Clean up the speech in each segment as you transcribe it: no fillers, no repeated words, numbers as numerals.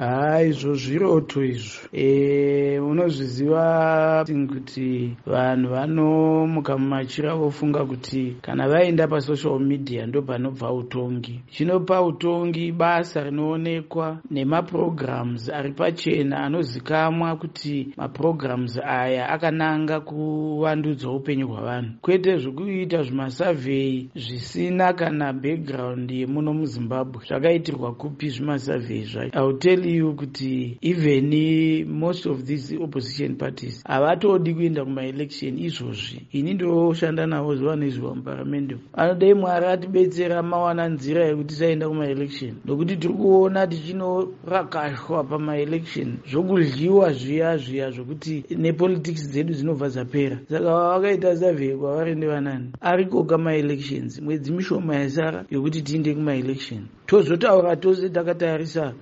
Izvo zviroto izvo. Unozviziva kuti vanhu vanomuka mumachira vofunga kuti kana vaenda pasocial media ndo panobva utongi. Chinopa utongi basa rinoonekwa nemaprograms ari pachena anozikamwa kuti maprograms aya akananga kuvandudza upenyu hwavanhu, kwete zvekuita zvimasurvey zvisina kana background yemuno muZimbabwe. Zvakaitirwa kupi zvimasurvey zvacho? I'll tell you kuti even most of these opposition parties havatodi kuenda kuma-election izvozvi. Ini ndoshanda navo zuva nezuva muparamendi. Anodai Mwari atibetsera mawana nzira yekuti tisaenda kuma-election, nokuti tiri kuona tichinorakashwa pama-election zvokudliwa zviya zvokuti nepolitics dzedu dzinobva dzapera. Saka vakaita survey kwavari nevanani ariko kama-elections, mwedzi mishoma yasara yokuti tiende kuma-election. Tozotaura tose takatarisa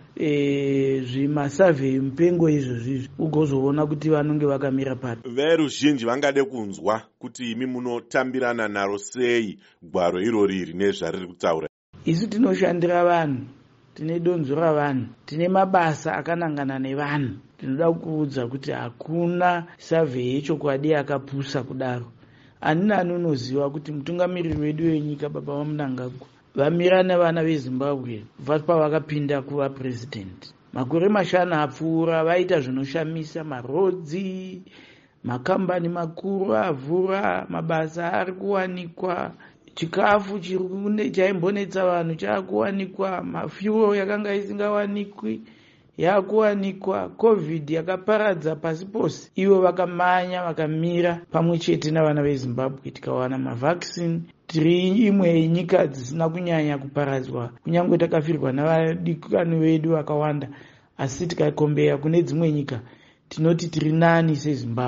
zvimasurvey mupengo izvozvi ugozoona kuti vanonge vakamira papi. Veruzhinji vangade kunzwa kuti imi munotambirana naro sei gwaro irori rine zvariri kutaura. Isu tinoshandira vanhu, tine donzo ravanhu, tine mabasa akanangana nevanhu. Tinoda kuudza kuti hakuna survey yechokwadi akapusa kudaro. Ani nani unoziva kuti mutungamiriri wedu wenyika Baba vaMnangagwa vamira nevana veZimbabwe kubva pavakapinda kuva president. Makore 5 apfuura vaita zvinoshamisa, marodzi, makambani makuru avhura, mabasa ari kuwanikwa, chikafu chaimbonetsa vanhu chaakuwanikwa, mafuel yakanga isingawanikwi yakuwanikwa, covid yakaparadza pasi pose. Ivo vakamanya vakamira pamwe chete navana veZimbabwe tikawana mavaccine. Tiri imwe nyika dzisina kunyanya kuparadzwa, kunyange takafirwa navadikani vedu vakawanda, asi tikakombeya kune dzimwe nyika tinoti tiri nani seZimbabwe.